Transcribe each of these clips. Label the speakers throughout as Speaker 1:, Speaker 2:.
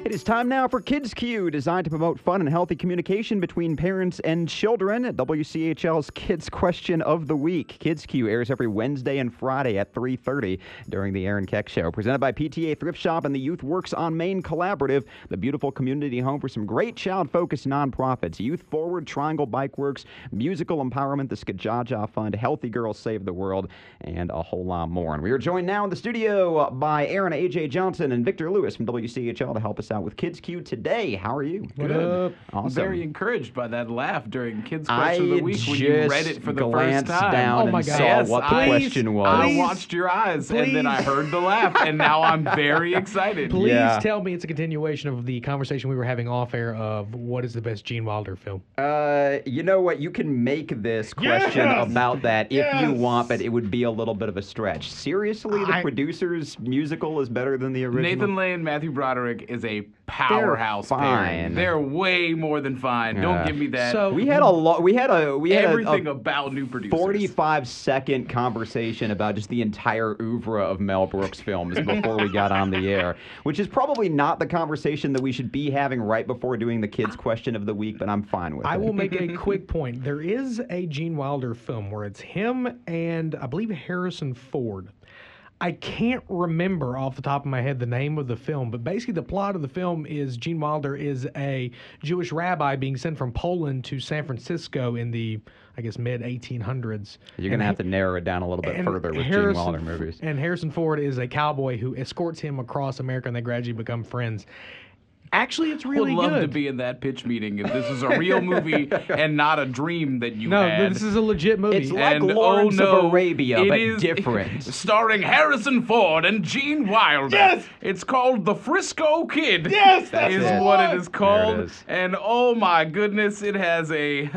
Speaker 1: It is time now for Kids Q, designed to promote fun and healthy communication between parents and children. WCHL's Kids Question of the Week. Kids Q airs every Wednesday and Friday at 3:30 during the Aaron Keck Show. Presented by PTA Thrift Shop and the Youth Works on Main Collaborative, the beautiful community home for some great child-focused nonprofits. Youth Forward, Triangle Bike Works, Musical Empowerment, the Skajaja Fund, Healthy Girls Save the World, and a whole lot more. And we are joined now in the studio by Aaron A.J. Johnson and Victor Lewis from WCHL to help us out with Kids Q today. How are you?
Speaker 2: What up?
Speaker 1: Awesome.
Speaker 2: Very encouraged by that laugh during Kids Question of the Week when you read it for the first time.
Speaker 1: Down
Speaker 2: oh my
Speaker 1: and
Speaker 2: God.
Speaker 1: saw
Speaker 2: Yes,
Speaker 1: what the question was.
Speaker 2: I watched your eyes, and then I heard the laugh, and now I'm very excited.
Speaker 3: Please tell me it's a continuation of the conversation we were having off air of what is the best Gene Wilder film.
Speaker 1: You know what? You can make this question about that if you want, but it would be a little bit of a stretch. Seriously, the producer's musical is better than the original?
Speaker 2: Nathan Lane, Matthew Broderick is a powerhouse pairing. They're way more than fine. Don't give me that.
Speaker 3: So
Speaker 1: we had
Speaker 2: everything about new producers.
Speaker 1: 45-second conversation about just the entire oeuvre of Mel Brooks films before we got on the air, which is probably not the conversation that we should be having right before doing the Kids Question of the Week, but I'm fine with it.
Speaker 3: I will make a quick point. There is a Gene Wilder film where it's him and I believe Harrison Ford. I can't remember off the top of my head the name of the film, but basically the plot of the film is Gene Wilder is a Jewish rabbi being sent from Poland to San Francisco in the, I guess, mid-1800s.
Speaker 1: You're going to have to narrow it down a little bit further with Gene Wilder movies.
Speaker 3: And Harrison Ford is a cowboy who escorts him across America, and they gradually become friends. Actually, it's really good.
Speaker 2: I would love to be in that pitch meeting if this is a real movie and not a dream that you had.
Speaker 3: No, this is a legit movie.
Speaker 1: It's like Lawrence of Arabia, but different.
Speaker 2: Starring Harrison Ford and Gene Wilder.
Speaker 3: Yes!
Speaker 2: It's called The Frisco Kid.
Speaker 3: Yes,
Speaker 2: that is what it is called. There it is. And oh my goodness, it has a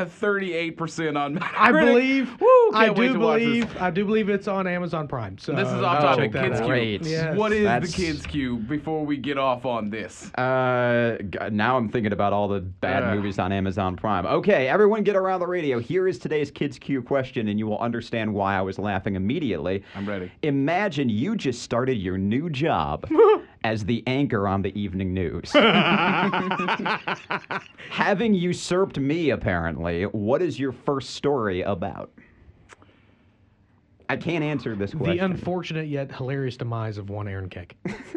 Speaker 2: 38% on Metacritic.
Speaker 3: I believe.
Speaker 2: Woo,
Speaker 3: I do believe it's on Amazon Prime. So
Speaker 2: this is off topic. Kids
Speaker 1: Q.
Speaker 3: Yes.
Speaker 2: What is the Kids Q before we get off on this?
Speaker 1: Now I'm thinking about all the bad movies on Amazon Prime. Okay, everyone get around the radio. Here is today's Kids Q question, and you will understand why I was laughing immediately.
Speaker 2: I'm ready.
Speaker 1: Imagine you just started your new job as the anchor on the evening news. Having usurped me, apparently, what is your first story about? I can't answer this question.
Speaker 3: The unfortunate yet hilarious demise of one Aaron Keck.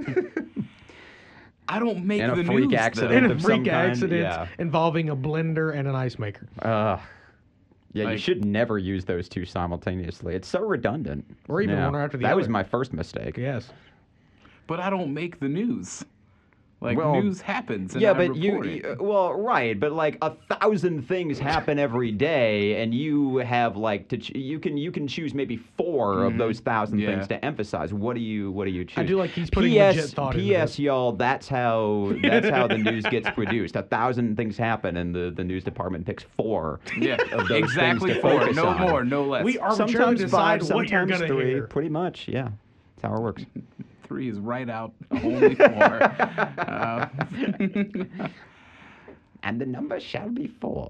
Speaker 2: I don't make the
Speaker 1: freak
Speaker 2: news,
Speaker 1: accident.
Speaker 3: In a freak accident involving a blender and an ice maker.
Speaker 1: Yeah, you should never use those two simultaneously. It's so redundant.
Speaker 3: Or even one after the other.
Speaker 1: That was my first mistake.
Speaker 3: Yes.
Speaker 2: But I don't make the news. News happens. And
Speaker 1: yeah,
Speaker 2: I
Speaker 1: but
Speaker 2: report it.
Speaker 1: but like 1,000 things happen every day, and you have you can choose maybe 4 of those 1,000 things to emphasize. What do you choose?
Speaker 3: I do like he's putting legit thought into
Speaker 1: P.S. y'all, that's how the news gets produced. 1,000 things happen, and the news department picks 4 of those
Speaker 2: exactly
Speaker 1: things to
Speaker 2: 4,
Speaker 1: focus
Speaker 2: no
Speaker 1: on.
Speaker 2: more, no less.
Speaker 3: We arbitrarily decide what you're
Speaker 1: sometimes
Speaker 3: going to
Speaker 1: 3.
Speaker 3: hear.
Speaker 1: Pretty much, yeah. That's how it works.
Speaker 2: 3 is right out, only 4.
Speaker 1: And the number shall be 4.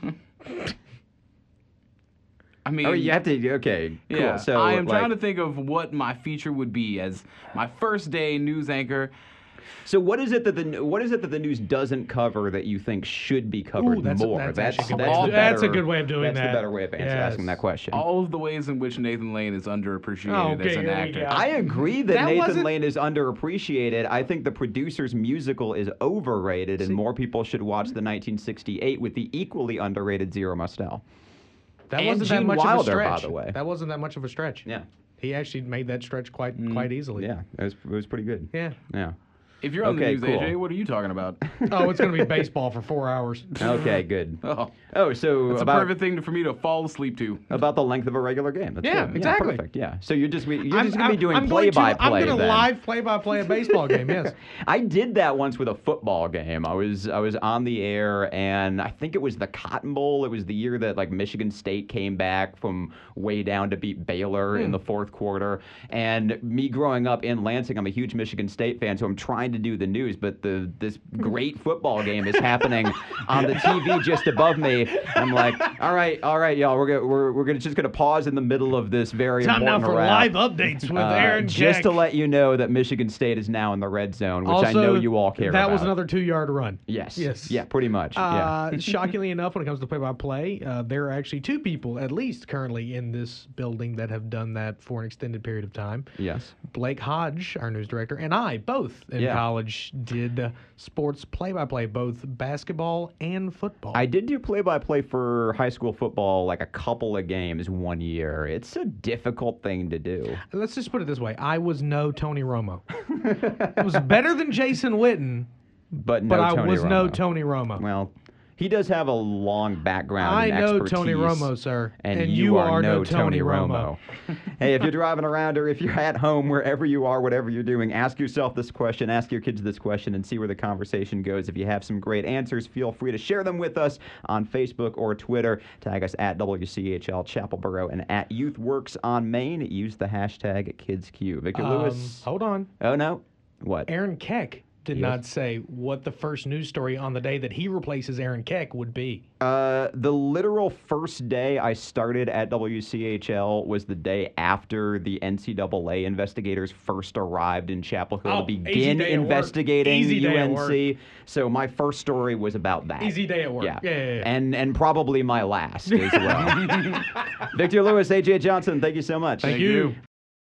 Speaker 2: I mean,
Speaker 1: you have to. Okay, cool.
Speaker 2: Yeah,
Speaker 1: so
Speaker 2: I am trying to think of what my feature would be as my first day news anchor.
Speaker 1: So what is it that the news doesn't cover that you think should be covered more?
Speaker 3: That's a good way of doing that.
Speaker 1: That's the better way of asking that question.
Speaker 2: All of the ways in which Nathan Lane is underappreciated as an actor.
Speaker 1: I agree that Nathan Lane is underappreciated. I think the producer's musical is overrated, and more people should watch the 1968 with the equally underrated Zero Mostel.
Speaker 3: That wasn't that much of a stretch.
Speaker 1: By the way.
Speaker 3: That wasn't that much of a stretch.
Speaker 1: Yeah.
Speaker 3: He actually made that stretch quite easily.
Speaker 1: Yeah, it was pretty good.
Speaker 3: Yeah.
Speaker 1: Yeah.
Speaker 2: If you're on the news, AJ, what are you talking about?
Speaker 3: Oh, it's going to be baseball for 4 hours.
Speaker 1: Okay, good.
Speaker 2: So
Speaker 1: it's
Speaker 2: a perfect thing for me to fall asleep to.
Speaker 1: About the length of a regular game. That's good.
Speaker 3: Exactly.
Speaker 1: Yeah, perfect. Yeah. So you're just going to be doing play-by-play.
Speaker 3: I'm going to live play-by-play a baseball game. Yes.
Speaker 1: I did that once with a football game. I was on the air, and I think it was the Cotton Bowl. It was the year that Michigan State came back from way down to beat Baylor in the 4th quarter. And me growing up in Lansing, I'm a huge Michigan State fan, so I'm trying trying to do the news, but this great football game is happening on the TV just above me. I'm like, all right, y'all, we're just gonna pause in the middle of this very
Speaker 3: time
Speaker 1: important
Speaker 3: now for
Speaker 1: round,
Speaker 3: live updates with Aaron
Speaker 1: just
Speaker 3: Keck.
Speaker 1: to let you know that Michigan State is now in the red zone, which
Speaker 3: Also,
Speaker 1: I know you all care about.
Speaker 3: That was another 2-yard run.
Speaker 1: Yes.
Speaker 3: Yes.
Speaker 1: Yeah, pretty much.
Speaker 3: Shockingly enough, when it comes to play-by-play, there are actually 2 people, at least currently in this building, that have done that for an extended period of time.
Speaker 1: Yes.
Speaker 3: Blake Hodge, our news director, and I both in college did sports play-by-play, both basketball and football.
Speaker 1: I did do play-by-play for high school football like a couple of games one year. It's a difficult thing to do.
Speaker 3: Let's just put it this way. I was no Tony Romo. It was better than Jason Witten,
Speaker 1: but
Speaker 3: I
Speaker 1: Tony
Speaker 3: was
Speaker 1: Romo.
Speaker 3: no Tony Romo.
Speaker 1: Well, he does have a long background
Speaker 3: I
Speaker 1: and
Speaker 3: know
Speaker 1: expertise.
Speaker 3: Tony Romo, sir.
Speaker 1: And you are no Tony Romo. Hey, if you're driving around or if you're at home, wherever you are, whatever you're doing, ask yourself this question, ask your kids this question, and see where the conversation goes. If you have some great answers, feel free to share them with us on Facebook or Twitter. Tag us at WCHL Chapelboro and at YouthWorks on Main. Use the hashtag KidsQ. Victor Lewis.
Speaker 3: Hold on.
Speaker 1: Oh, no. What?
Speaker 3: Aaron Keck did
Speaker 1: Yes.
Speaker 3: not say what the first news story on the day that he replaces Aaron Keck would be.
Speaker 1: The literal first day I started at WCHL was the day after the NCAA investigators first arrived in Chapel Hill to begin investigating UNC. So my first story was about that.
Speaker 3: Easy day at work. Yeah.
Speaker 1: And probably my last as well. Victor Lewis, AJ Johnson, thank you so much.
Speaker 3: Thank you.